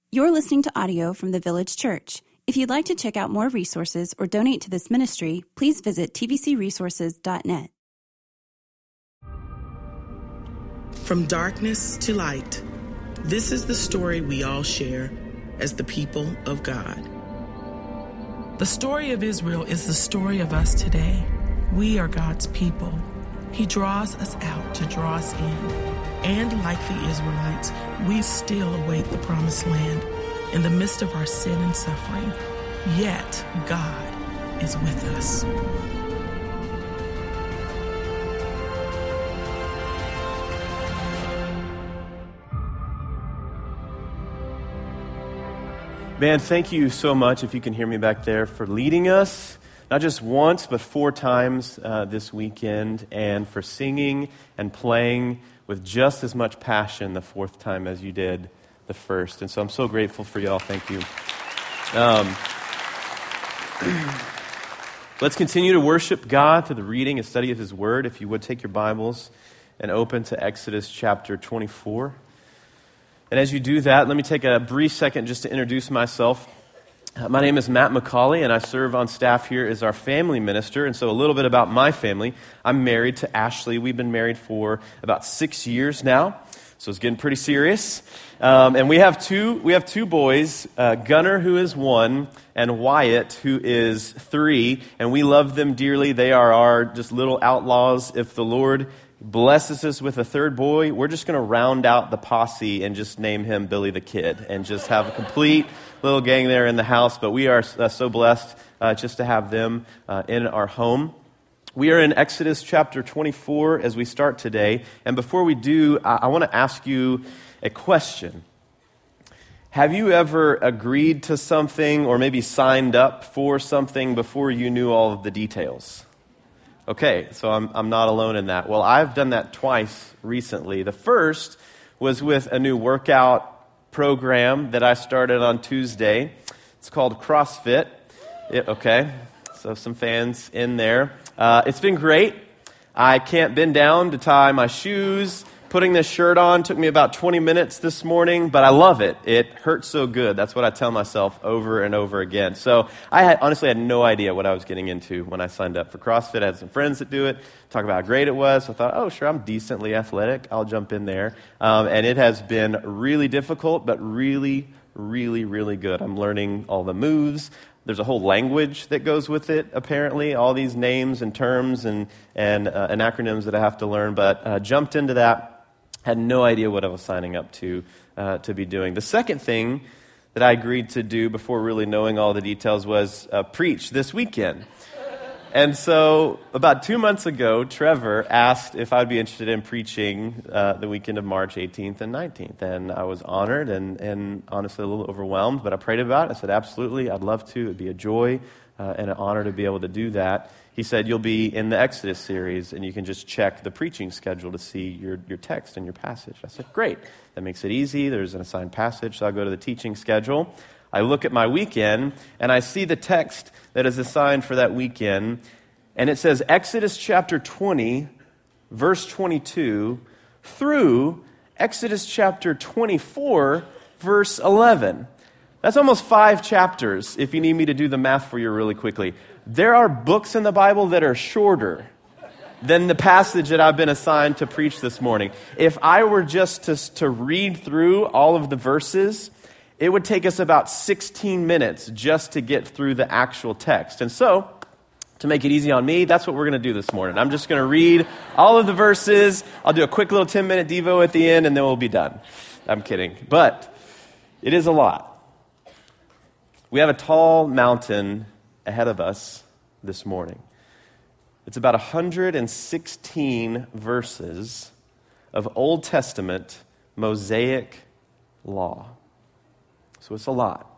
You're listening to audio from the Village Church. If you'd like to check out more resources or donate to this ministry, please visit tvcresources.net. From darkness to light, this is the story we all share as the people of God. The story of Israel is the story of us today. We are God's people. He draws us out to draw us in. And like the Israelites, we still await the promised land in the midst of our sin and suffering. Yet God is with us. Man, thank you so much, if you can hear me back there, for leading us, not just once, but 4 times this weekend, and for singing and playing with just as much passion the 4th time as you did the first. And so I'm so grateful for y'all. Thank you. Let's continue to worship God through the reading and study of His Word. If you would, take your Bibles and open to Exodus chapter 24. And as you do that, let me take a brief second just to introduce myself. My name is Matt McCauley, and I serve on staff here as our family minister. And so a little bit about my family. I'm married to Ashley. We've been married for about 6 years now, so it's getting pretty serious. And we have two boys, Gunnar, who is 1, and Wyatt, who is 3. And we love them dearly. They are our just little outlaws. If the Lord blesses us with a 3rd boy, we're just going to round out the posse and just name him Billy the Kid and just have a complete little gang there in the house. But we are so blessed just to have them in our home. We are in Exodus chapter 24 as we start today. And before we do, I want to ask you a question. Have you ever agreed to something or maybe signed up for something before you knew all of the details? Okay, so I'm not alone in that. Well, I've done that twice recently. The first was with a new workout program that I started on Tuesday. It's called CrossFit. Okay, so some fans in there. It's been great. I can't bend down to tie my shoes. Putting this shirt on took me about 20 minutes this morning, but I love it. It hurts so good. That's what I tell myself over and over again. So I honestly had no idea what I was getting into when I signed up for CrossFit. I had some friends that do it, talk about how great it was. So I thought, oh, sure, I'm decently athletic. I'll jump in there. And it has been really difficult, but really, really, really good. I'm learning all the moves. There's a whole language that goes with it, apparently, all these names and terms and acronyms that I have to learn. But jumped into that. Had no idea what I was signing up to be doing. The second thing that I agreed to do before really knowing all the details was preach this weekend. And so about 2 months ago, Trevor asked if I'd be interested in preaching the weekend of March 18th and 19th. And I was honored and honestly a little overwhelmed, but I prayed about it. I said, absolutely, I'd love to. It'd be a joy and an honor to be able to do that. He said, you'll be in the Exodus series, and you can just check the preaching schedule to see your text and your passage. I said, great. That makes it easy. There's an assigned passage, so I'll go to the teaching schedule. I look at my weekend, and I see the text that is assigned for that weekend, and it says Exodus chapter 20, verse 22, through Exodus chapter 24, verse 11. That's almost 5 chapters, if you need me to do the math for you really quickly. There are books in the Bible that are shorter than the passage that I've been assigned to preach this morning. If I were just to read through all of the verses, it would take us about 16 minutes just to get through the actual text. And so, to make it easy on me, that's what we're going to do this morning. I'm just going to read all of the verses. I'll do a quick little 10-minute Devo at the end, and then we'll be done. I'm kidding. But it is a lot. We have a tall mountain ahead of us this morning. It's about 116 verses of Old Testament Mosaic law. So it's a lot.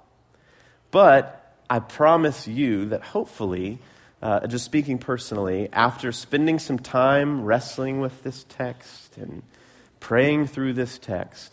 But I promise you that hopefully, just speaking personally, after spending some time wrestling with this text and praying through this text,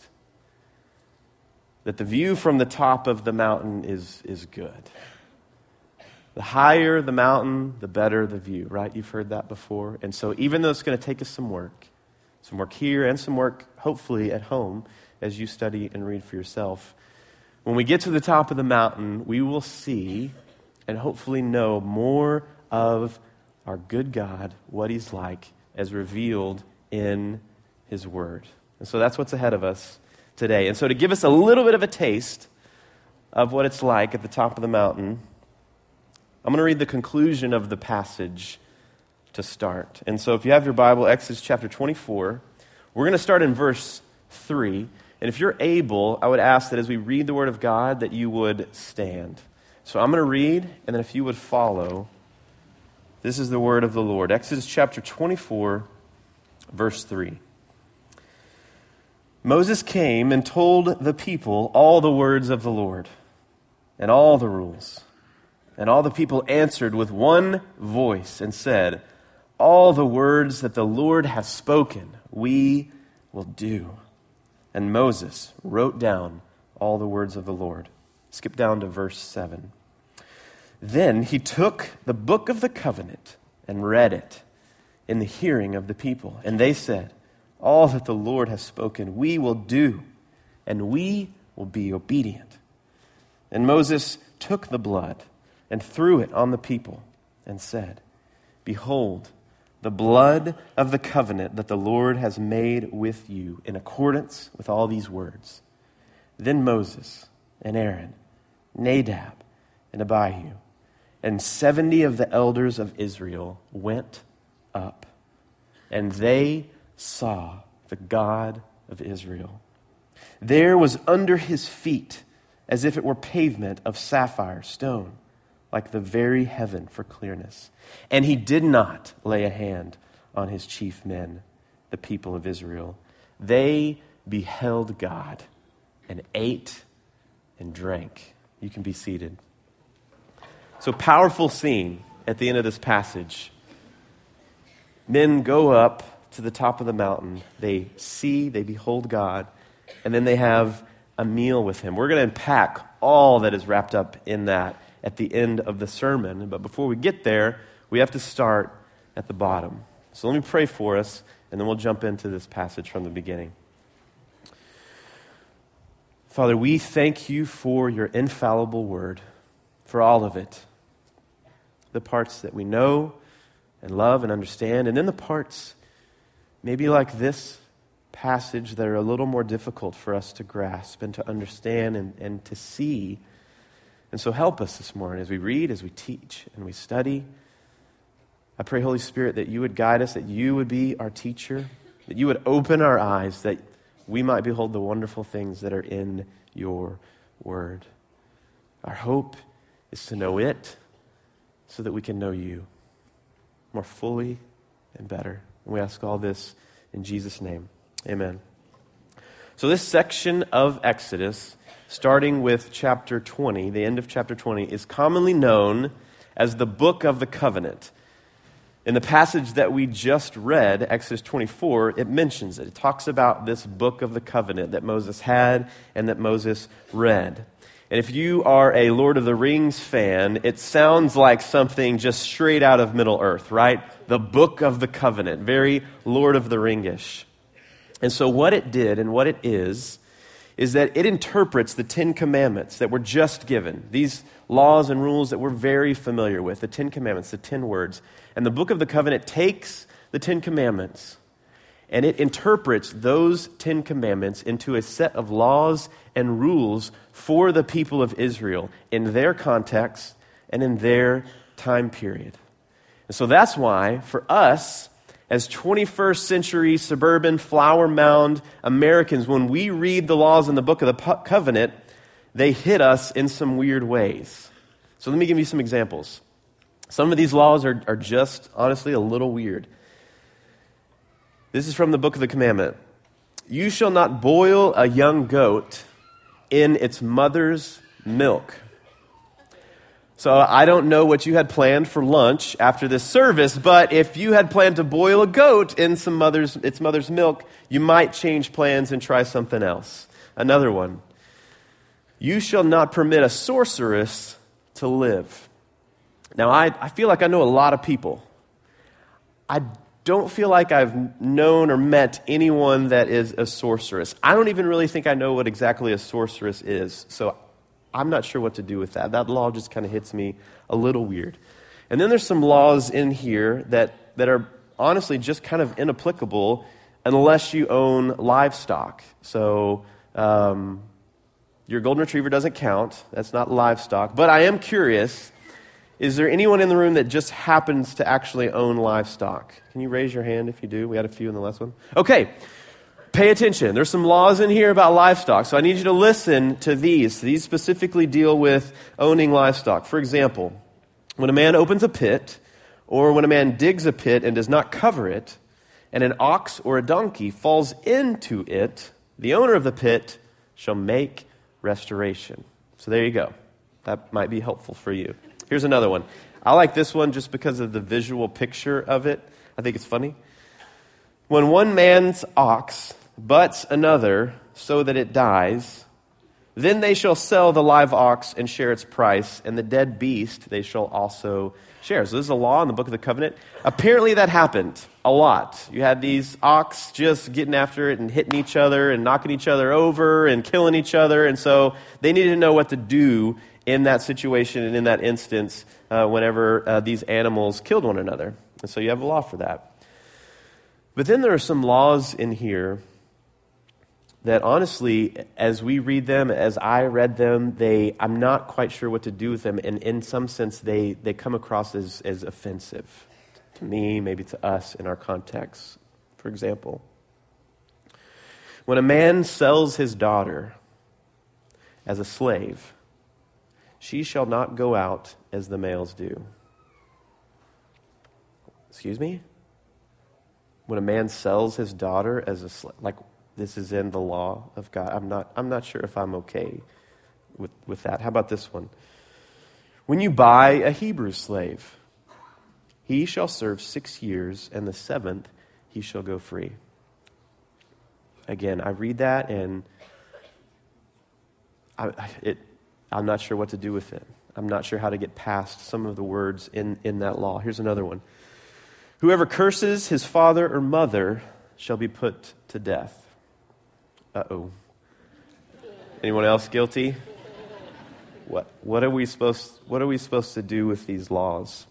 that the view from the top of the mountain is good. The higher the mountain, the better the view, right? You've heard that before. And so even though it's going to take us some work here and some work, hopefully, at home as you study and read for yourself, when we get to the top of the mountain, we will see and hopefully know more of our good God, what he's like, as revealed in his word. And so that's what's ahead of us today. And so to give us a little bit of a taste of what it's like at the top of the mountain, I'm going to read the conclusion of the passage to start. And so if you have your Bible, Exodus chapter 24, we're going to start in verse 3. And if you're able, I would ask that as we read the word of God, that you would stand. So I'm going to read, and then if you would follow, this is the word of the Lord. Exodus chapter 24, verse 3. Moses came and told the people all the words of the Lord and all the rules. And all the people answered with one voice and said, all the words that the Lord has spoken, we will do. And Moses wrote down all the words of the Lord. Skip down to verse 7. Then he took the book of the covenant and read it in the hearing of the people. And they said, all that the Lord has spoken, we will do, and we will be obedient. And Moses took the blood and threw it on the people and said, behold, the blood of the covenant that the Lord has made with you in accordance with all these words. Then Moses and Aaron, Nadab and Abihu, and 70 of the elders of Israel went up, and they saw the God of Israel. There was under his feet, as if it were pavement of sapphire stone, like the very heaven for clearness. And he did not lay a hand on his chief men, the people of Israel. They beheld God and ate and drank. You can be seated. So powerful scene at the end of this passage. Men go up to the top of the mountain. They see, they behold God, and then they have a meal with him. We're going to unpack all that is wrapped up in that at the end of the sermon. But before we get there, we have to start at the bottom. So let me pray for us, and then we'll jump into this passage from the beginning. Father, we thank you for your infallible word, for all of it. The parts that we know and love and understand, and then the parts maybe like this passage that are a little more difficult for us to grasp and to understand and to see. And so help us this morning as we read, as we teach, and we study. I pray, Holy Spirit, that you would guide us, that you would be our teacher, that you would open our eyes, that we might behold the wonderful things that are in your word. Our hope is to know it so that we can know you more fully and better. And we ask all this in Jesus' name. Amen. So this section of Exodus, starting with chapter 20, the end of chapter 20, is commonly known as the Book of the Covenant. In the passage that we just read, Exodus 24, it mentions it. It talks about this Book of the Covenant that Moses had and that Moses read. And if you are a Lord of the Rings fan, it sounds like something just straight out of Middle-earth, right? The Book of the Covenant, very Lord of the Ring-ish. And so what it did and what it is that it interprets the Ten Commandments that were just given. These laws and rules that we're very familiar with, the Ten Commandments, the 10 words. And the Book of the Covenant takes the Ten Commandments and it interprets those 10 Commandments into a set of laws and rules for the people of Israel in their context and in their time period. And so that's why, for us, as 21st century suburban flower mound Americans, when we read the laws in the Book of the Covenant, they hit us in some weird ways. So let me give you some examples. Some of these laws are just, honestly, a little weird. This is from the Book of the Commandment. You shall not boil a young goat in its mother's milk. So I don't know what you had planned for lunch after this service, but if you had planned to boil a goat in its mother's milk, you might change plans and try something else. Another one. You shall not permit a sorceress to live. Now, I feel like I know a lot of people. I don't feel like I've known or met anyone that is a sorceress. I don't even really think I know what exactly a sorceress is. So I'm not sure what to do with that. That law just kind of hits me a little weird. And then there's some laws in here that are honestly just kind of inapplicable unless you own livestock. So your golden retriever doesn't count. That's not livestock. But I am curious, is there anyone in the room that just happens to actually own livestock? Can you raise your hand if you do? We had a few in the last one. Okay, pay attention. There's some laws in here about livestock. So I need you to listen to these. These specifically deal with owning livestock. For example, when a man opens a pit, or when a man digs a pit and does not cover it, and an ox or a donkey falls into it, the owner of the pit shall make restoration. So there you go. That might be helpful for you. Here's another one. I like this one just because of the visual picture of it. I think it's funny. When one man's ox butts another so that it dies, then they shall sell the live ox and share its price, and the dead beast they shall also share. So this is a law in the Book of the Covenant. Apparently that happened a lot. You had these ox just getting after it and hitting each other and knocking each other over and killing each other, and so they needed to know what to do in that situation and in that instance whenever these animals killed one another. And so you have a law for that. But then there are some laws in here that honestly, as we read them, as I read them, I'm not quite sure what to do with them. And in some sense, they come across as offensive to me, maybe to us in our context. For example, when a man sells his daughter as a slave, she shall not go out as the males do. Excuse me? When a man sells his daughter as a slave, like this is in the law of God. I'm not sure if I'm okay with that. How about this one? When you buy a Hebrew slave, he shall serve 6 years, and the 7th he shall go free. Again, I read that and I'm not sure what to do with it. I'm not sure how to get past some of the words in that law. Here's another one. Whoever curses his father or mother shall be put to death. Uh-oh. Anyone else guilty? What are we supposed to do with these laws?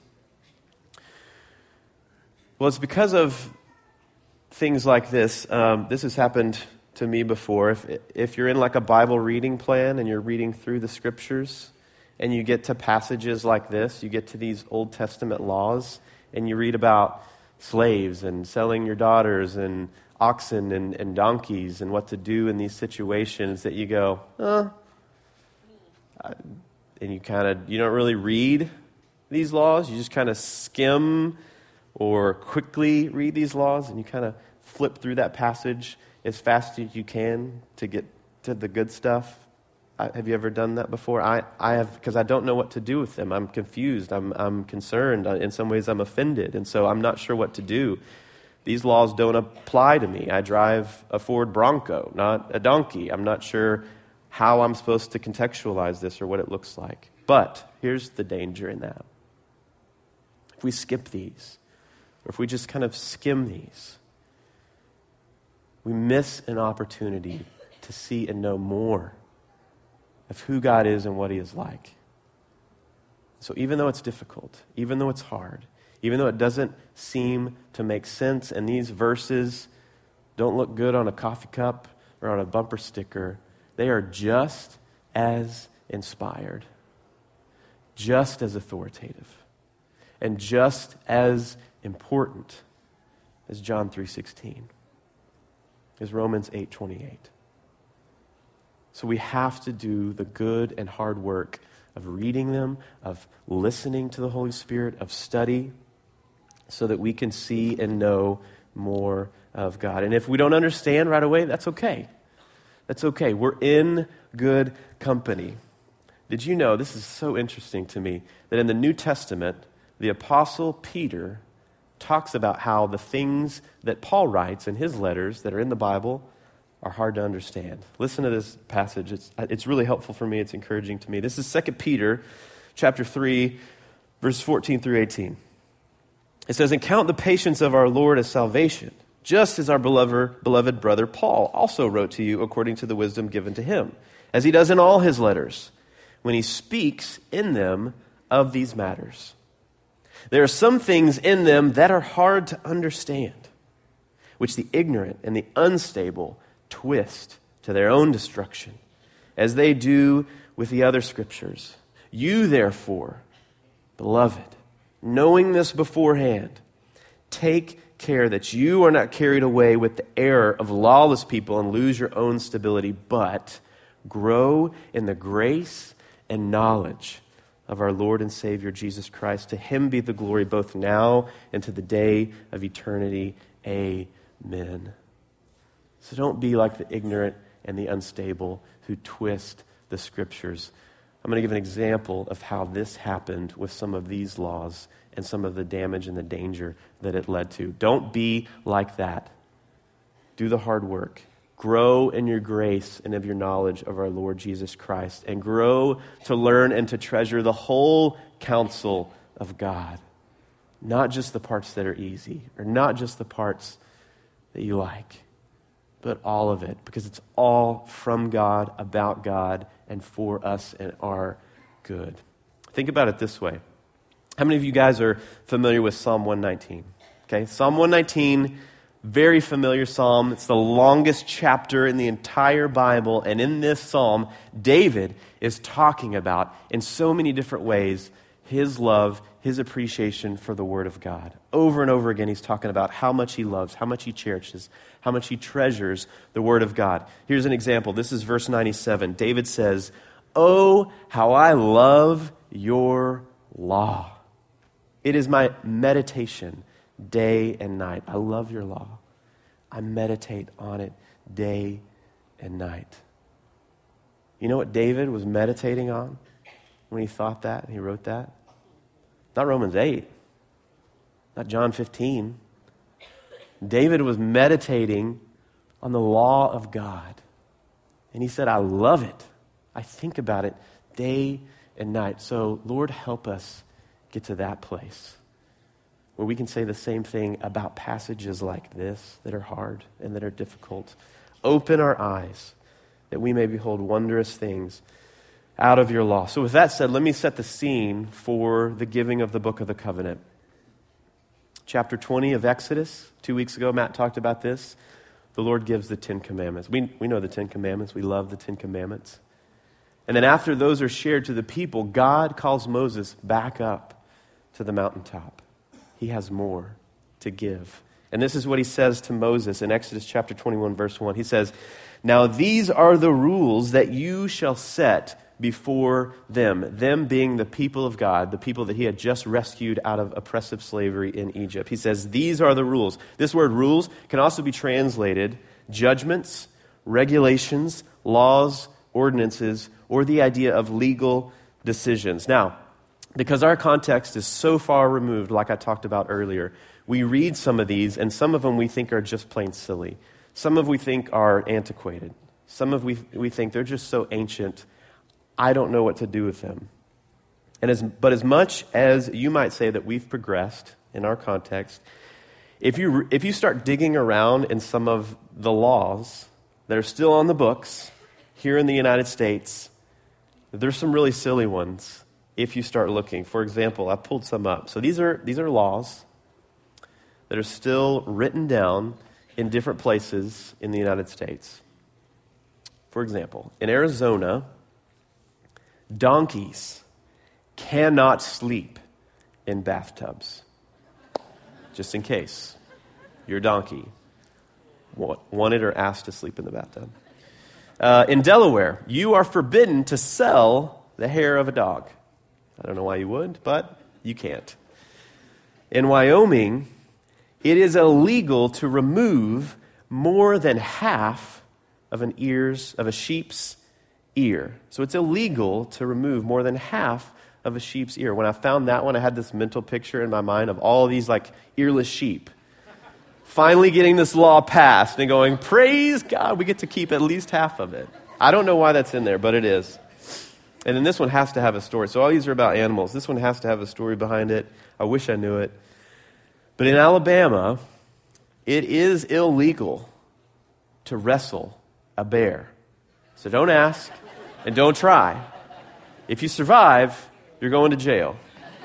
Well, it's because of things like this. This has happened to me before. If you're in like a Bible reading plan and you're reading through the scriptures and you get to passages like this, you get to these Old Testament laws and you read about slaves and selling your daughters and oxen and donkeys and what to do in these situations, that you go, and you don't really read these laws. You just kind of skim or quickly read these laws, and you kind of flip through that passage as fast as you can to get to the good stuff. Have you ever done that before? I have, because I don't know what to do with them. I'm confused. I'm concerned. In some ways, I'm offended, and so I'm not sure what to do. These laws don't apply to me. I drive a Ford Bronco, not a donkey. I'm not sure how I'm supposed to contextualize this or what it looks like. But here's the danger in that. If we skip these, or if we just kind of skim these, we miss an opportunity to see and know more of who God is and what He is like. So even though it's difficult, even though it's hard, even though it doesn't seem to make sense, and these verses don't look good on a coffee cup or on a bumper sticker, they are just as inspired, just as authoritative, and just as important as John 3:16, as Romans 8:28. So we have to do the good and hard work of reading them, of listening to the Holy Spirit, of study, so that we can see and know more of God. And if we don't understand right away, that's okay. That's okay. We're in good company. Did you know, this is so interesting to me, that in the New Testament, the Apostle Peter talks about how the things that Paul writes in his letters that are in the Bible are hard to understand. Listen to this passage. It's really helpful for me. It's encouraging to me. This is 2 Peter chapter 3, verses 14 through 18. It says, "And count the patience of our Lord as salvation, just as our beloved brother Paul also wrote to you according to the wisdom given to him, as he does in all his letters. when he speaks in them of these matters. There are some things in them that are hard to understand, which the ignorant and the unstable twist to their own destruction, as they do with the other scriptures. You, therefore, beloved, knowing this beforehand, take care that you are not carried away with the error of lawless people and lose your own stability, but grow in the grace and knowledge of our Lord and Savior Jesus Christ. To him be the glory both now and to the day of eternity. Amen. So don't be like the ignorant and the unstable who twist the scriptures. I'm going to give an example of how this happened with some of these laws and some of the damage and the danger that it led to. Don't be like that. Do the hard work. Grow in your grace and of your knowledge of our Lord Jesus Christ, and grow to learn and to treasure the whole counsel of God. Not just the parts that are easy, or not just the parts that you like, but all of it, because it's all from God, about God, and for us and our good. Think about it this way. How many of you guys are familiar with Psalm 119? Okay, Psalm 119, very familiar psalm. It's the longest chapter in the entire Bible, and in this psalm, David is talking about, in so many different ways, his love, his appreciation for the Word of God. Over and over again, he's talking about how much he loves, how much he cherishes, how much he treasures the Word of God. Here's an example. This is verse 97. David says, "Oh, how I love your law. It is my meditation day and night." I love your law. I meditate on it day and night. You know what David was meditating on when he thought that and he wrote that? Not Romans 8, not John 15. David was meditating on the law of God. And he said, I love it. I think about it day and night. So, Lord, help us get to that place where we can say the same thing about passages like this that are hard and that are difficult. Open our eyes that we may behold wondrous things out of your law. So with that said, let me set the scene for the giving of the Book of the Covenant. Chapter 20 of Exodus. 2 weeks ago, Matt talked about this. The Lord gives the 10 Commandments. We know the 10 Commandments. We love the 10 Commandments. And then after those are shared to the people, God calls Moses back up to the mountaintop. He has more to give. And this is what he says to Moses in Exodus chapter 21, verse 1. He says, "Now these are the rules that you shall set before them being the people of God, the people that he had just rescued out of oppressive slavery in Egypt." He says, these are the rules. This word rules can also be translated judgments, regulations, laws, ordinances, or the idea of legal decisions. Now, because our context is so far removed, like I talked about earlier, we read some of these, and some of them we think are just plain silly. Some of we think are antiquated. Some of we think they're just so ancient, I don't know what to do with them. But as much as you might say that we've progressed in our context, if you start digging around in some of the laws that are still on the books here in the United States, there's some really silly ones if you start looking. For example, I pulled some up. So these are laws that are still written down in different places in the United States. For example, in Arizona, donkeys cannot sleep in bathtubs. Just in case your donkey wanted or asked to sleep in the bathtub. In Delaware, you are forbidden to sell the hair of a dog. I don't know why you would, but you can't. In Wyoming, it is illegal to remove more than half of a sheep's ear. So it's illegal to remove more than half of a sheep's ear. When I found that one, I had this mental picture in my mind of all these like earless sheep finally getting this law passed and going, praise God, we get to keep at least half of it. I don't know why that's in there, but it is. And then this one has to have a story. So all these are about animals. This one has to have a story behind it. I wish I knew it. But in Alabama, it is illegal to wrestle a bear. So don't ask and don't try. If you survive, you're going to jail.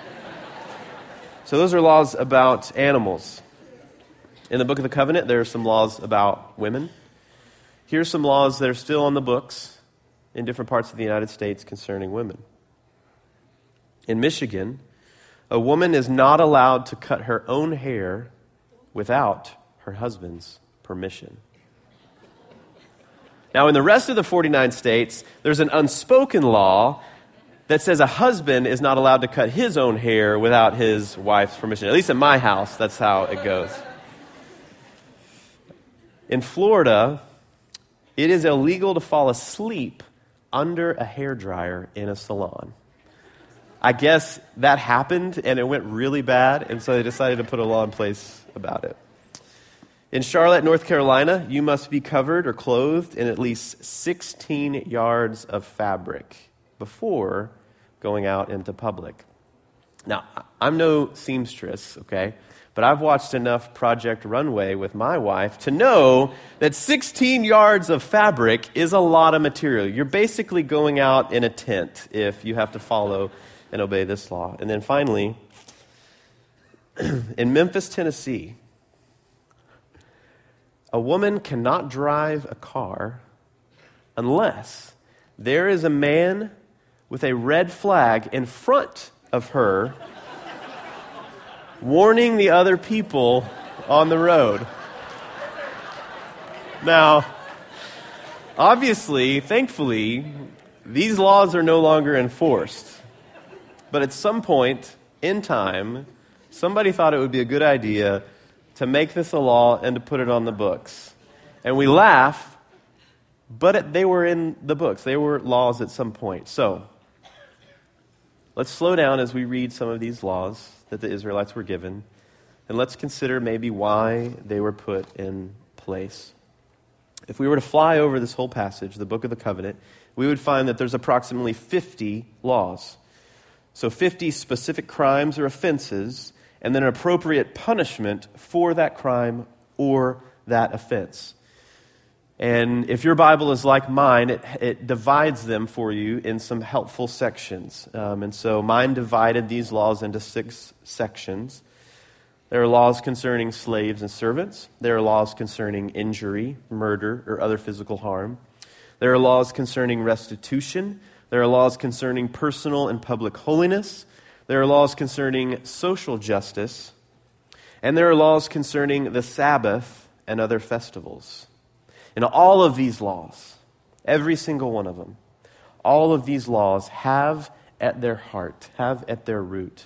So those are laws about animals. In the Book of the Covenant, there are some laws about women. Here's some laws that are still on the books in different parts of the United States concerning women. In Michigan, a woman is not allowed to cut her own hair without her husband's permission. Now, in the rest of the 49 states, there's an unspoken law that says a husband is not allowed to cut his own hair without his wife's permission. At least in my house, that's how it goes. In Florida, it is illegal to fall asleep under a hairdryer in a salon. I guess that happened and it went really bad, and so they decided to put a law in place about it. In Charlotte, North Carolina, you must be covered or clothed in at least 16 yards of fabric before going out into public. Now, I'm no seamstress, okay? But I've watched enough Project Runway with my wife to know that 16 yards of fabric is a lot of material. You're basically going out in a tent if you have to follow and obey this law. And then finally, in Memphis, Tennessee, a woman cannot drive a car unless there is a man with a red flag in front of her warning the other people on the road. Now, obviously, thankfully, these laws are no longer enforced. But at some point in time, somebody thought it would be a good idea to make this a law and to put it on the books. And we laugh, but they were in the books. They were laws at some point. So, let's slow down as we read some of these laws that the Israelites were given, and let's consider maybe why they were put in place. If we were to fly over this whole passage, the Book of the Covenant, we would find that there's approximately 50 laws. So 50 specific crimes or offenses, and then an appropriate punishment for that crime or that offense. And if your Bible is like mine, it divides them for you in some helpful sections. And so mine divided these laws into 6 sections. There are laws concerning slaves and servants. There are laws concerning injury, murder, or other physical harm. There are laws concerning restitution. There are laws concerning personal and public holiness. There are laws concerning social justice. And there are laws concerning the Sabbath and other festivals. And all of these laws, every single one of them, all of these laws have at their heart, have at their root,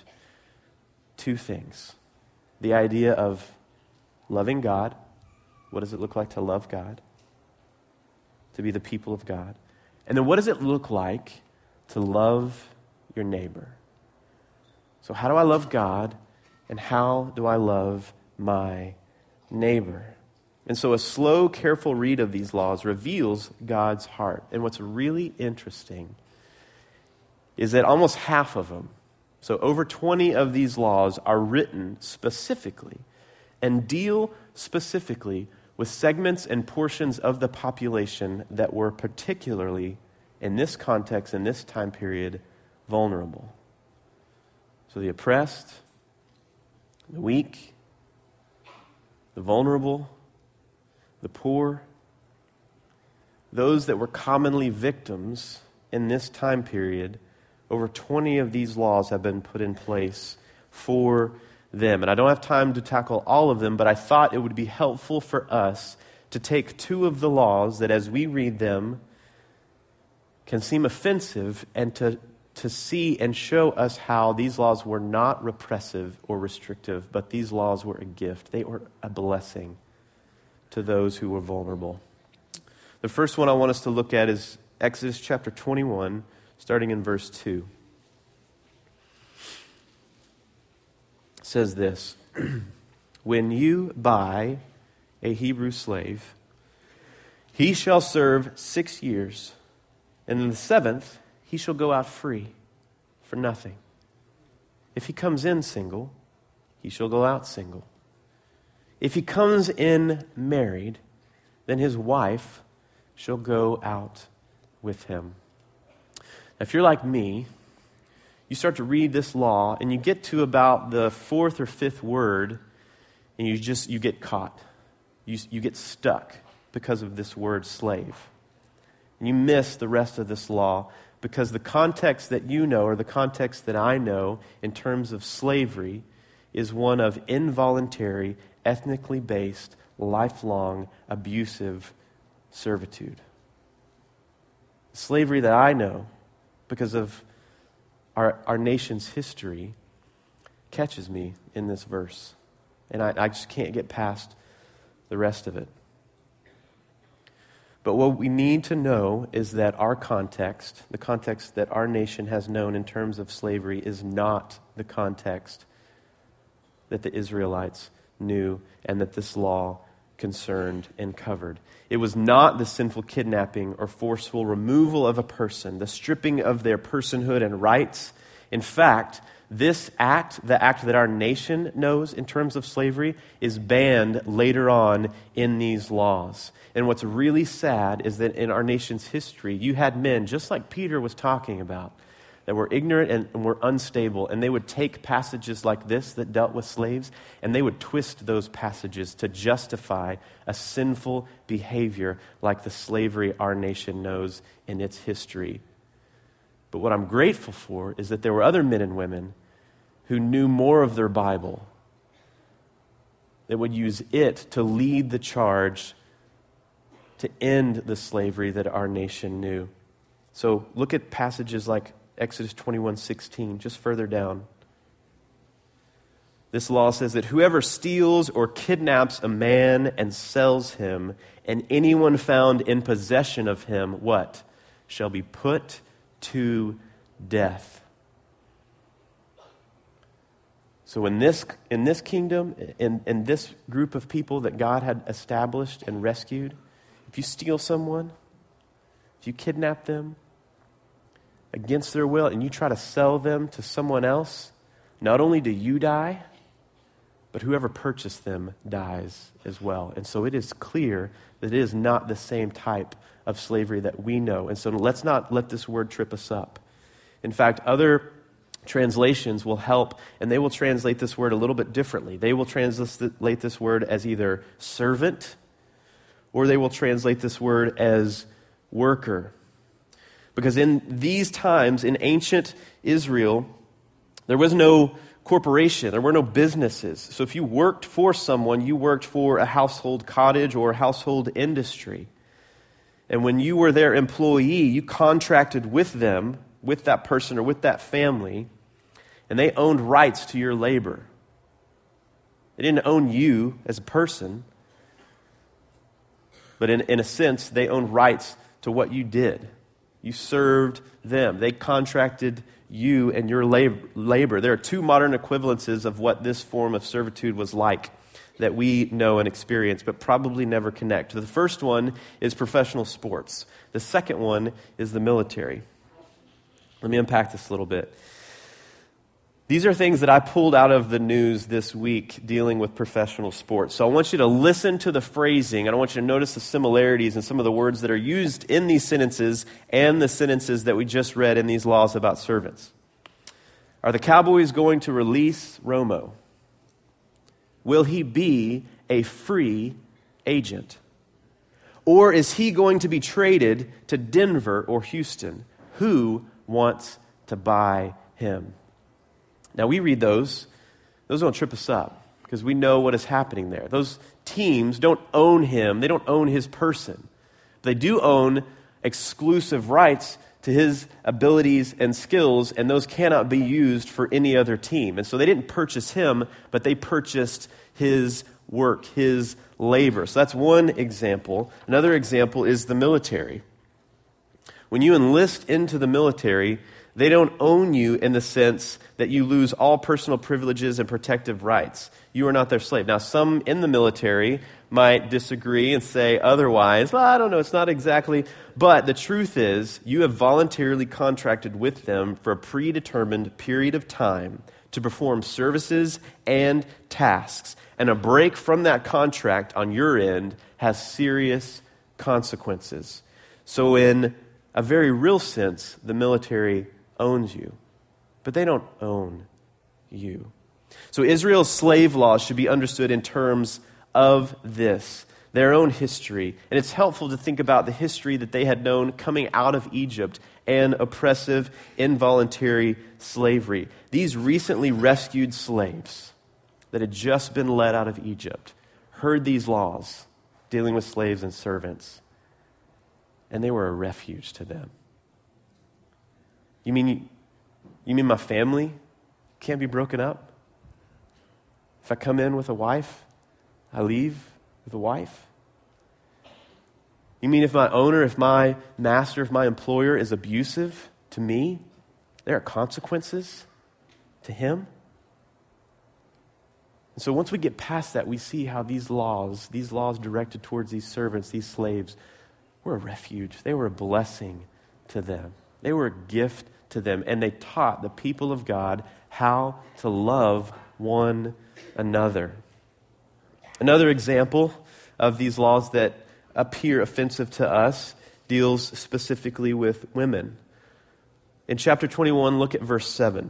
2 things. The idea of loving God. What does it look like to love God? To be the people of God. And then what does it look like to love your neighbor? So how do I love God, and how do I love my neighbor? And so a slow, careful read of these laws reveals God's heart. And what's really interesting is that almost half of them, so over 20 of these laws, are written specifically and deal specifically with segments and portions of the population that were particularly, in this context, in this time period, vulnerable. So the oppressed, the weak, the vulnerable, the poor, those that were commonly victims in this time period, over 20 of these laws have been put in place for them. And I don't have time to tackle all of them, but I thought it would be helpful for us to take 2 of the laws that as we read them can seem offensive, and to see and show us how these laws were not repressive or restrictive, but these laws were a gift. They were a blessing to those who were vulnerable. The first one I want us to look at is Exodus chapter 21, starting in verse 2. It says this: When you buy a Hebrew slave, he shall serve 6 years, and in the 7th he shall go out free for nothing. If he comes in single, he shall go out single. If he comes in married, then his wife shall go out with him. If you're like me, you start to read this law and you get to about the fourth or fifth word and you get caught. You get stuck because of this word slave. And you miss the rest of this law because the context that you know, or the context that I know in terms of slavery, is one of involuntary, ethnically based, lifelong, abusive servitude. Slavery that I know, because of our nation's history, catches me in this verse. And I just can't get past the rest of it. But what we need to know is that our context, the context that our nation has known in terms of slavery, is not the context that the Israelites knew and that this law concerned and covered. It was not the sinful kidnapping or forceful removal of a person, the stripping of their personhood and rights. In fact, this act, the act that our nation knows in terms of slavery, is banned later on in these laws. And what's really sad is that in our nation's history, you had men, just like Peter was talking about, that were ignorant and were unstable, and they would take passages like this that dealt with slaves, and they would twist those passages to justify a sinful behavior like the slavery our nation knows in its history. But what I'm grateful for is that there were other men and women who knew more of their Bible, that would use it to lead the charge to end the slavery that our nation knew. So look at passages like Exodus 21:16, just further down. This law says that whoever steals or kidnaps a man and sells him, and anyone found in possession of him, what? Shall be put to death. So in this kingdom, in this group of people that God had established and rescued, if you steal someone, if you kidnap them against their will and you try to sell them to someone else, not only do you die, but whoever purchased them dies as well. And so it is clear that it is not the same type of slavery that we know. And so let's not let this word trip us up. In fact, other translations will help, and they will translate this word a little bit differently. They will translate this word as either servant, or they will translate this word as worker. Because in these times, in ancient Israel, there was no corporation, there were no businesses. So if you worked for someone, you worked for a household cottage or a household industry. And when you were their employee, you contracted with them, with that person or with that family, and they owned rights to your labor. They didn't own you as a person, but in a sense, they owned rights to what you did. You served them. They contracted you and your labor. There are two modern equivalences of what this form of servitude was like that we know and experience, but probably never connect. The first one is professional sports. The second one is the military. Let me unpack this a little bit. These are things that I pulled out of the news this week dealing with professional sports. So I want you to listen to the phrasing, and I want you to notice the similarities in some of the words that are used in these sentences and the sentences that we just read in these laws about servants. Are the Cowboys going to release Romo? Will he be a free agent? Or is he going to be traded to Denver or Houston? Who wants to buy him? Now, we read those don't trip us up because we know what is happening there. Those teams don't own him. They don't own his person. They do own exclusive rights to his abilities and skills, and those cannot be used for any other team. And so they didn't purchase him, but they purchased his work, his labor. So that's one example. Another example is the military. When you enlist into the military, they don't own you in the sense that you lose all personal privileges and protective rights. You are not their slave. Now, some in the military might disagree and say otherwise. Well, I don't know, it's not exactly. But the truth is, you have voluntarily contracted with them for a predetermined period of time to perform services and tasks. And a break from that contract on your end has serious consequences. So in a very real sense, the military owns you, but they don't own you. So Israel's slave laws should be understood in terms of this, their own history. And it's helpful to think about the history that they had known coming out of Egypt and oppressive, involuntary slavery. These recently rescued slaves that had just been led out of Egypt heard these laws dealing with slaves and servants, and they were a refuge to them. You mean my family can't be broken up? If I come in with a wife, I leave with a wife? You mean if my owner, if my master, if my employer is abusive to me, there are consequences to him? And so once we get past that, we see how these laws directed towards these servants, these slaves, were a refuge. They were a blessing to them. They were a gift to them, and they taught the people of God how to love one another. Another example of these laws that appear offensive to us deals specifically with women. In chapter 21, look at verse 7.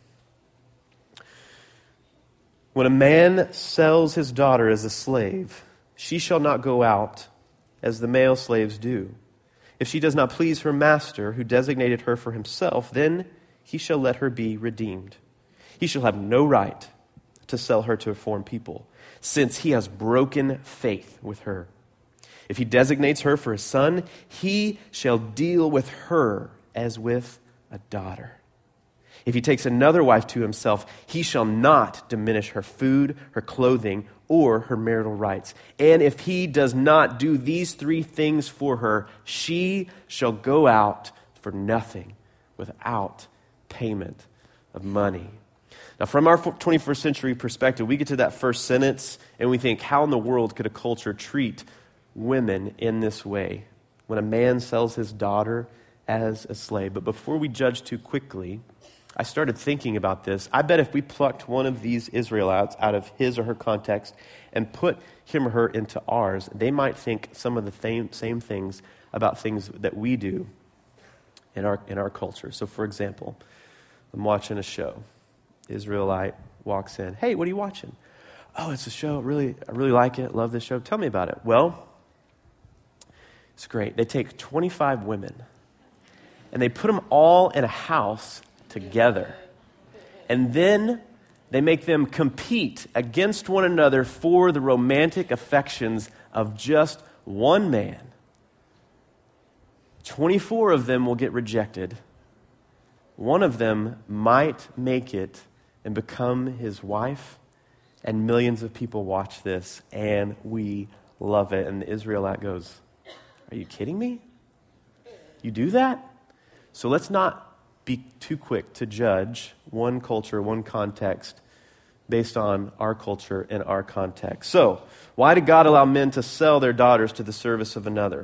When a man sells his daughter as a slave, she shall not go out as the male slaves do. If she does not please her master, who designated her for himself, then he shall let her be redeemed. He shall have no right to sell her to a foreign people, since he has broken faith with her. If he designates her for his son, he shall deal with her as with a daughter. If he takes another wife to himself, he shall not diminish her food, her clothing, or her marital rights. And if he does not do these three things for her, she shall go out for nothing without payment of money. Now, from our 21st century perspective, we get to that first sentence and we think, how in the world could a culture treat women in this way when a man sells his daughter as a slave? But before we judge too quickly, I started thinking about this. I bet if we plucked one of these Israelites out of his or her context and put him or her into ours, they might think some of the same things about things that we do in our culture. So, for example, I'm watching a show. Israelite walks in. Hey, what are you watching? Oh, it's a show. I really like it. Love this show. Tell me about it. Well, it's great. They take 25 women and they put them all in a house together. And then they make them compete against one another for the romantic affections of just one man. 24 of them will get rejected. One of them might make it and become his wife. And millions of people watch this, and we love it. And the Israelite goes, are you kidding me? You do that? So let's not be too quick to judge one culture, one context, based on our culture and our context. So, why did God allow men to sell their daughters to the service of another?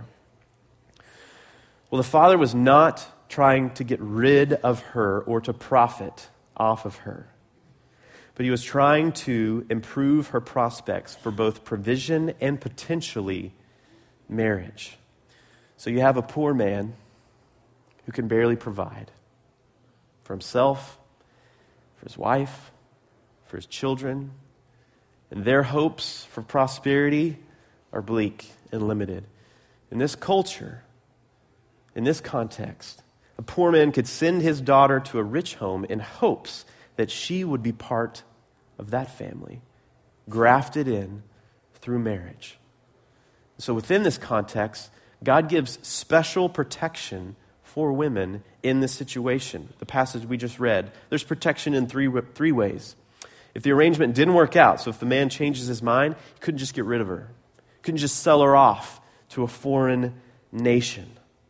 Well, the father was not trying to get rid of her or to profit off of her, but he was trying to improve her prospects for both provision and potentially marriage. So you have a poor man who can barely provide for himself, for his wife, for his children, and their hopes for prosperity are bleak and limited. In this culture, in this context, a poor man could send his daughter to a rich home in hopes that she would be part of that family, grafted in through marriage. So within this context, God gives special protection for women in this situation. The passage we just read, there's protection in three ways. If the arrangement didn't work out, so if the man changes his mind, he couldn't just get rid of her. He couldn't just sell her off to a foreign nation.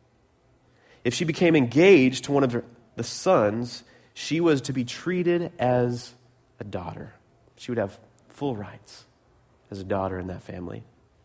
If she became engaged to one of the sons, she was to be treated as a daughter. She would have full rights as a daughter in that family.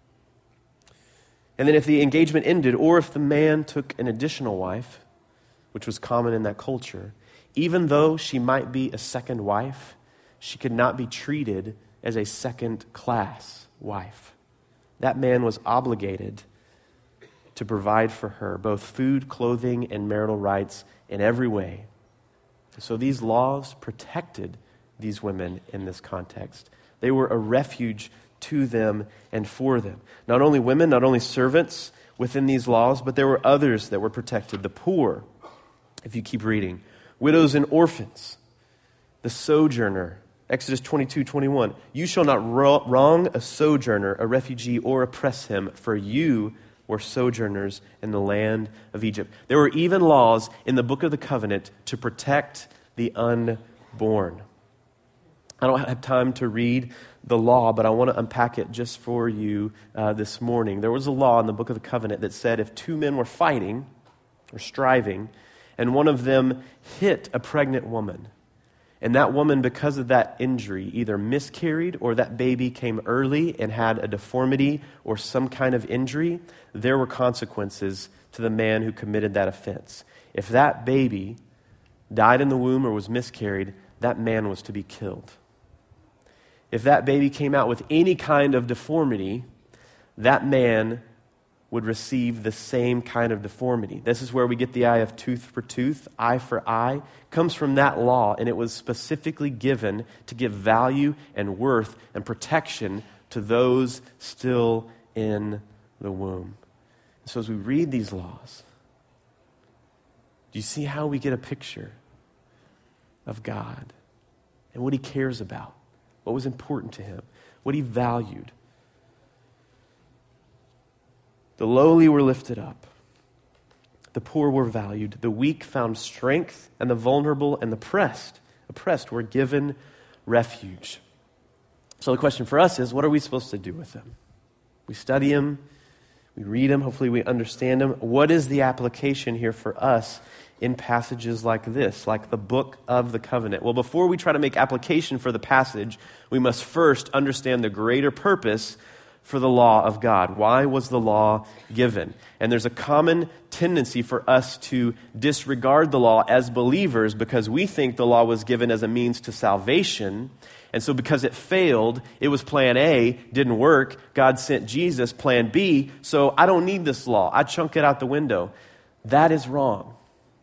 And then if the engagement ended, or if the man took an additional wife, which was common in that culture, even though she might be a second wife, she could not be treated as a second-class wife. That man was obligated to provide for her both food, clothing, and marital rights in every way. So these laws protected these women in this context. They were a refuge to them and for them. Not only women, not only servants within these laws, but there were others that were protected. The poor, if you keep reading, widows and orphans, the sojourner. Exodus 22:21. You shall not wrong a sojourner, a refugee, or oppress him, for you were sojourners in the land of Egypt. There were even laws in the book of the covenant to protect the unborn. I don't have time to read the law, but I want to unpack it just for you this morning. There was a law in the book of the covenant that said if two men were fighting or striving, and one of them hit a pregnant woman, and that woman, because of that injury, either miscarried or that baby came early and had a deformity or some kind of injury, there were consequences to the man who committed that offense. If that baby died in the womb or was miscarried, that man was to be killed. If that baby came out with any kind of deformity, that man would receive the same kind of deformity. This is where we get the eye of tooth for tooth, eye for eye. It comes from that law, and it was specifically given to give value and worth and protection to those still in the womb. So as we read these laws, do you see how we get a picture of God and what he cares about, what was important to him, what he valued? The lowly were lifted up. The poor were valued. The weak found strength, and the vulnerable and the oppressed were given refuge. So the question for us is, what are we supposed to do with them? We study them, we read them, hopefully we understand them. What is the application here for us in passages like this, like the book of the covenant? Well, before we try to make application for the passage, we must first understand the greater purpose for the law of God. Why was the law given? And there's a common tendency for us to disregard the law as believers because we think the law was given as a means to salvation. And so because it failed, it was plan A, didn't work. God sent Jesus, plan B, so I don't need this law. I chunk it out the window. That is wrong.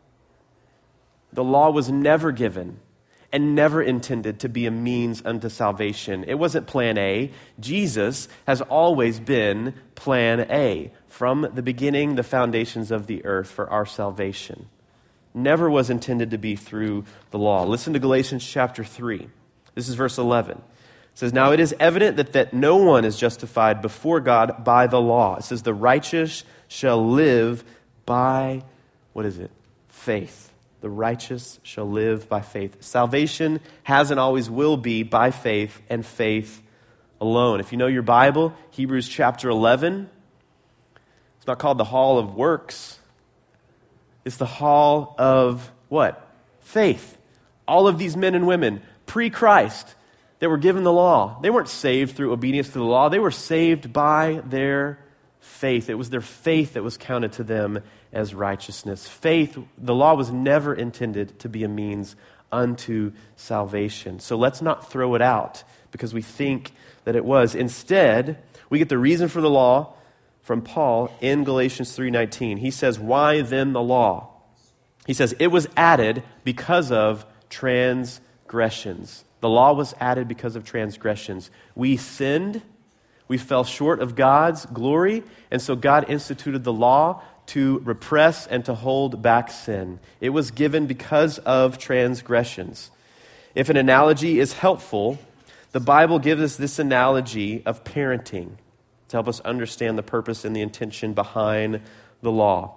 The law was never given and never intended to be a means unto salvation. It wasn't plan A. Jesus has always been plan A. From the beginning, the foundations of the earth for our salvation. Never was intended to be through the law. Listen to Galatians chapter 3. This is verse 11. It says, now it is evident that no one is justified before God by the law. It says, the righteous shall live by, what is it? Faith. The righteous shall live by faith. Salvation has and always will be by faith and faith alone. If you know your Bible, Hebrews chapter 11, it's not called the hall of works. It's the hall of what? Faith. All of these men and women, pre-Christ, that were given the law, they weren't saved through obedience to the law. They were saved by their faith. It was their faith that was counted to them as righteousness. Faith, the law was never intended to be a means unto salvation. So let's not throw it out because we think that it was. Instead, we get the reason for the law from Paul in Galatians 3:19. He says, why then the law? He says, it was added because of transgressions. The law was added because of transgressions. We sinned. We fell short of God's glory, and so God instituted the law to repress and to hold back sin. It was given because of transgressions. If an analogy is helpful, the Bible gives us this analogy of parenting to help us understand the purpose and the intention behind the law.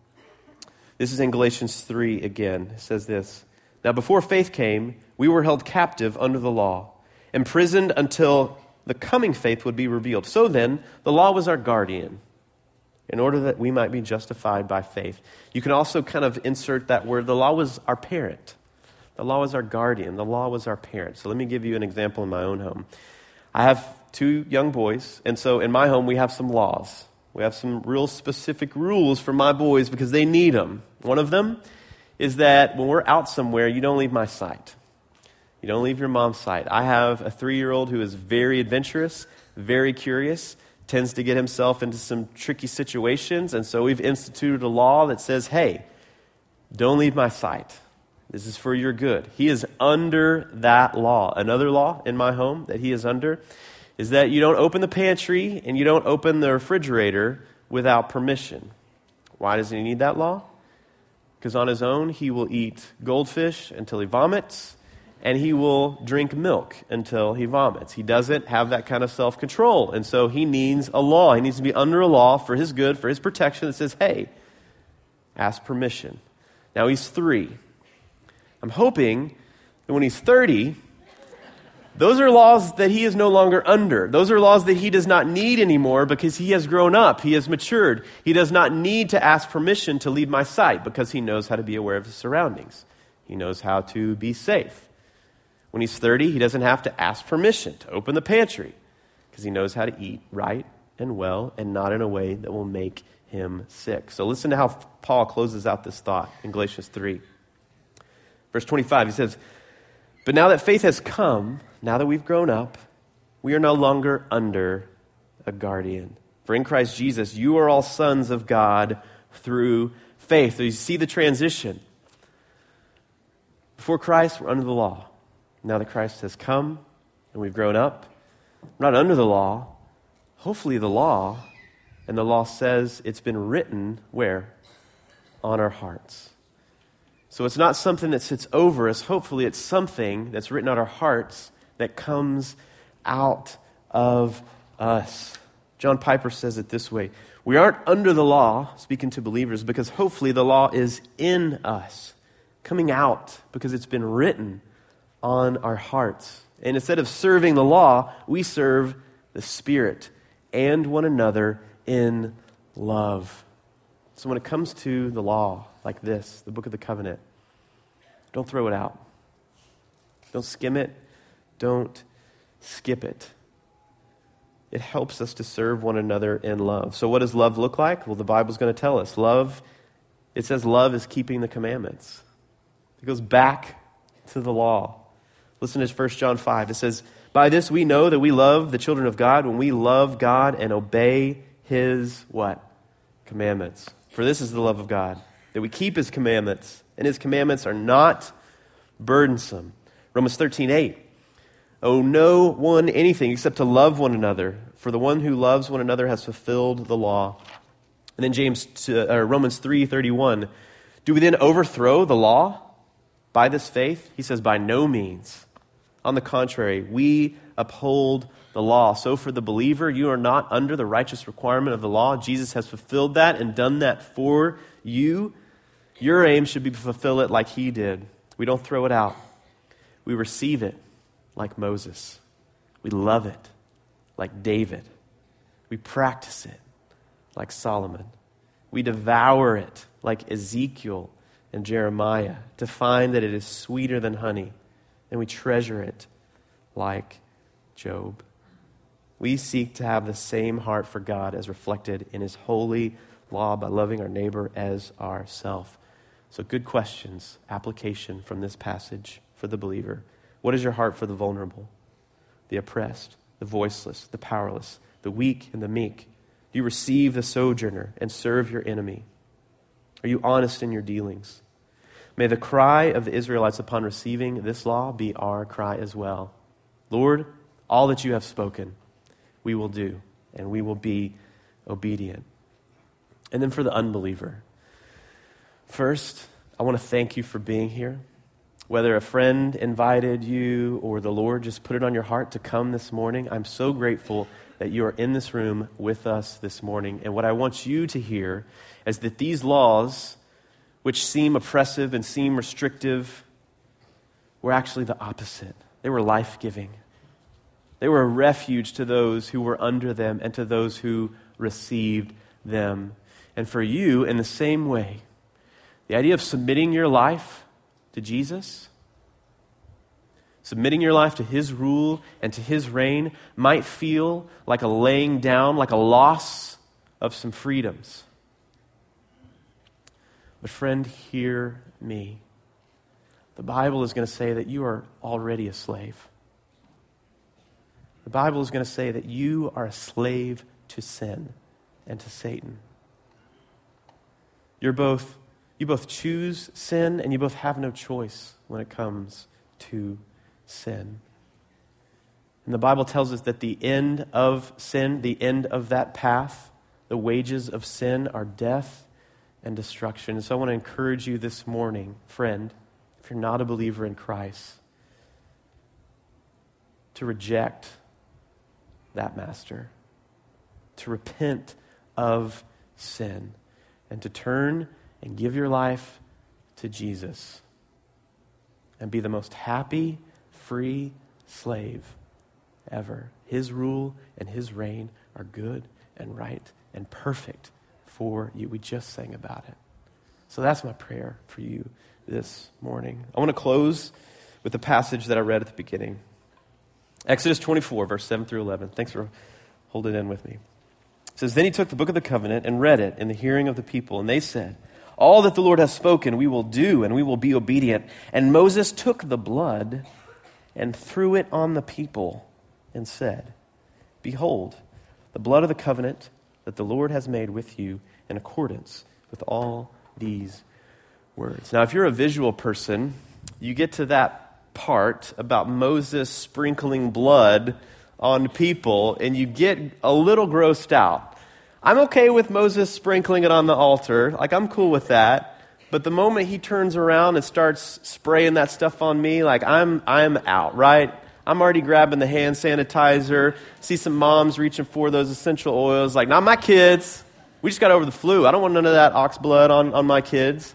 This is in Galatians 3 again. It says this, now before faith came, we were held captive under the law, imprisoned until the coming faith would be revealed. So then, the law was our guardian, in order that we might be justified by faith. You can also kind of insert that word. The law was our parent. The law was our guardian. The law was our parent. So let me give you an example in my own home. I have 2 young boys, and so in my home we have some laws. We have some real specific rules for my boys because they need them. One of them is that when we're out somewhere, you don't leave my sight. You don't leave your mom's sight. I have a 3-year-old who is very adventurous, very curious, tends to get himself into some tricky situations, and so we've instituted a law that says, hey, don't leave my sight. This is for your good. He is under that law. Another law in my home that he is under is that you don't open the pantry and you don't open the refrigerator without permission. Why does he need that law? Because on his own, he will eat goldfish until he vomits, and he will drink milk until he vomits. He doesn't have that kind of self-control, and so he needs a law. He needs to be under a law for his good, for his protection that says, hey, ask permission. Now he's 3. I'm hoping that when he's 30, those are laws that he is no longer under. Those are laws that he does not need anymore because he has grown up. He has matured. He does not need to ask permission to leave my sight because he knows how to be aware of his surroundings. He knows how to be safe. When he's 30, he doesn't have to ask permission to open the pantry because he knows how to eat right and well and not in a way that will make him sick. So listen to how Paul closes out this thought in Galatians 3. Verse 25, he says, but now that faith has come, now that we've grown up, we are no longer under a guardian. For in Christ Jesus, you are all sons of God through faith. So you see the transition. Before Christ, we're under the law. Now that Christ has come and we've grown up, we're not under the law. Hopefully the law, and the law says it's been written where? On our hearts. So it's not something that sits over us. Hopefully it's something that's written on our hearts that comes out of us. John Piper says it this way. We aren't under the law, speaking to believers, because hopefully the law is in us, coming out because it's been written on our hearts. And instead of serving the law, we serve the Spirit and one another in love. So when it comes to the law like this, the book of the covenant, don't throw it out. Don't skim it. Don't skip it. It helps us to serve one another in love. So what does love look like? Well, the Bible's going to tell us. It says love is keeping the commandments. It goes back to the law. Listen to 1 John 5. It says, by this we know that we love the children of God when we love God and obey his what? Commandments. For this is the love of God, that we keep his commandments, and his commandments are not burdensome. Romans 13:8. Owe no one anything except to love one another, for the one who loves one another has fulfilled the law. And then Romans 3:31. Do we then overthrow the law by this faith? He says, by no means. On the contrary, we uphold the law. So for the believer, you are not under the righteous requirement of the law. Jesus has fulfilled that and done that for you. Your aim should be to fulfill it like he did. We don't throw it out. We receive it like Moses. We love it like David. We practice it like Solomon. We devour it like Ezekiel and Jeremiah to find that it is sweeter than honey. And we treasure it like Job. We seek to have the same heart for God as reflected in his holy law by loving our neighbor as ourselves. So good questions, application from this passage for the believer. What is your heart for the vulnerable, the oppressed, the voiceless, the powerless, the weak and the meek? Do you receive the sojourner and serve your enemy? Are you honest in your dealings? May the cry of the Israelites upon receiving this law be our cry as well. Lord, all that you have spoken, we will do, and we will be obedient. And then for the unbeliever, first, I want to thank you for being here. Whether a friend invited you or the Lord just put it on your heart to come this morning, I'm so grateful that you are in this room with us this morning. And what I want you to hear is that these laws, which seem oppressive and seem restrictive, were actually the opposite. They were life-giving. They were a refuge to those who were under them and to those who received them. And for you, in the same way, the idea of submitting your life to Jesus, submitting your life to his rule and to his reign might feel like a laying down, like a loss of some freedoms. But friend, hear me. The Bible is going to say that you are already a slave. The Bible is going to say that you are a slave to sin and to Satan. You both choose sin, and you both have no choice when it comes to sin. And the Bible tells us that the end of sin, the end of that path, the wages of sin are death and destruction. And so I want to encourage you this morning, friend, if you're not a believer in Christ, to reject that master, to repent of sin, and to turn and give your life to Jesus and be the most happy, free slave ever. His rule and his reign are good and right and perfect for you. We just sang about it. So that's my prayer for you this morning. I want to close with the passage that I read at the beginning. Exodus 24, verse 7 through 11. Thanks for holding in with me. It says, "Then he took the book of the covenant and read it in the hearing of the people, and they said, 'All that the Lord has spoken we will do, and we will be obedient.' And Moses took the blood and threw it on the people and said, 'Behold, the blood of the covenant that the Lord has made with you in accordance with all these words.'" Now, if you're a visual person, you get to that part about Moses sprinkling blood on people, and you get a little grossed out. I'm okay with Moses sprinkling it on the altar. Like, I'm cool with that. But the moment he turns around and starts spraying that stuff on me, like, I'm out, right? I'm already grabbing the hand sanitizer. See some moms reaching for those essential oils. Like, not my kids. We just got over the flu. I don't want none of that ox blood on my kids.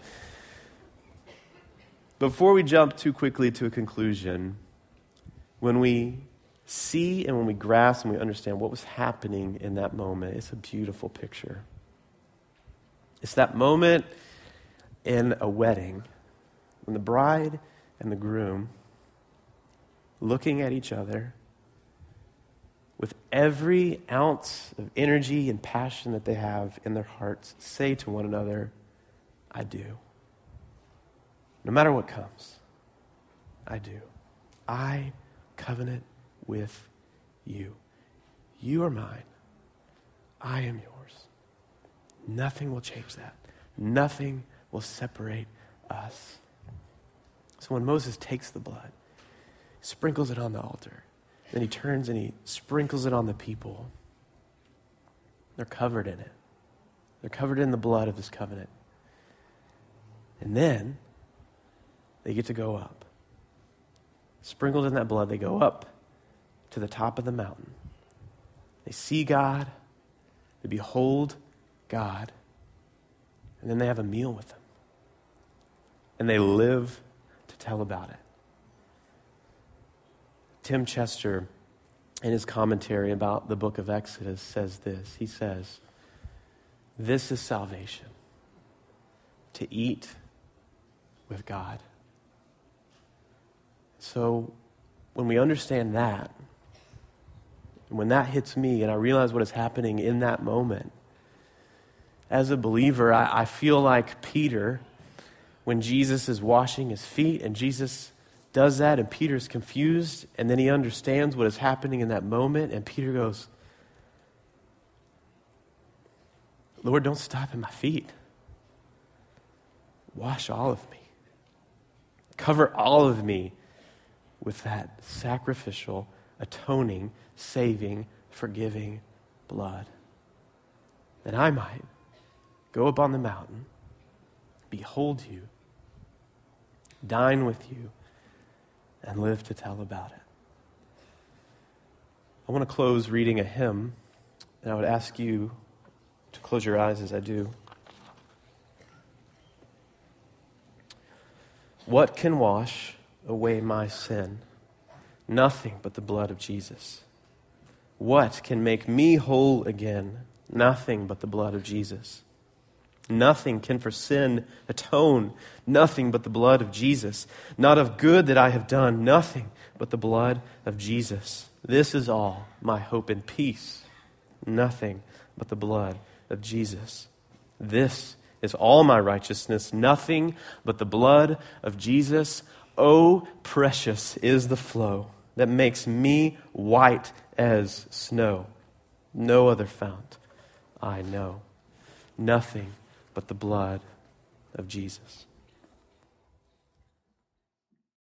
Before we jump too quickly to a conclusion, when we see and when we grasp and we understand what was happening in that moment, it's a beautiful picture. It's that moment in a wedding when the bride and the groom, looking at each other with every ounce of energy and passion that they have in their hearts, say to one another, "I do. No matter what comes, I do. I covenant with you. You are mine. I am yours. Nothing will change that. Nothing will separate us." So when Moses takes the blood, sprinkles it on the altar, then he turns and he sprinkles it on the people. They're covered in it. They're covered in the blood of this covenant. And then they get to go up. Sprinkled in that blood, they go up to the top of the mountain. They see God. They behold God. And then they have a meal with him. And they live to tell about it. Tim Chester, in his commentary about the book of Exodus, says this. He says, "This is salvation, to eat with God." So when we understand that, and when that hits me and I realize what is happening in that moment, as a believer, I feel like Peter when Jesus is washing his feet and Jesus does that and Peter's confused and then he understands what is happening in that moment and Peter goes, "Lord, don't stop at my feet. Wash all of me. Cover all of me with that sacrificial, atoning, saving, forgiving blood, that I might go up on the mountain, behold you, dine with you, and live to tell about it." I want to close reading a hymn, and I would ask you to close your eyes as I do. What can wash away my sin? Nothing but the blood of Jesus. What can make me whole again? Nothing but the blood of Jesus. Nothing can for sin atone. Nothing but the blood of Jesus. Not of good that I have done. Nothing but the blood of Jesus. This is all my hope and peace. Nothing but the blood of Jesus. This is all my righteousness. Nothing but the blood of Jesus. Oh, precious is the flow that makes me white as snow. No other fount I know. Nothing but the blood of Jesus.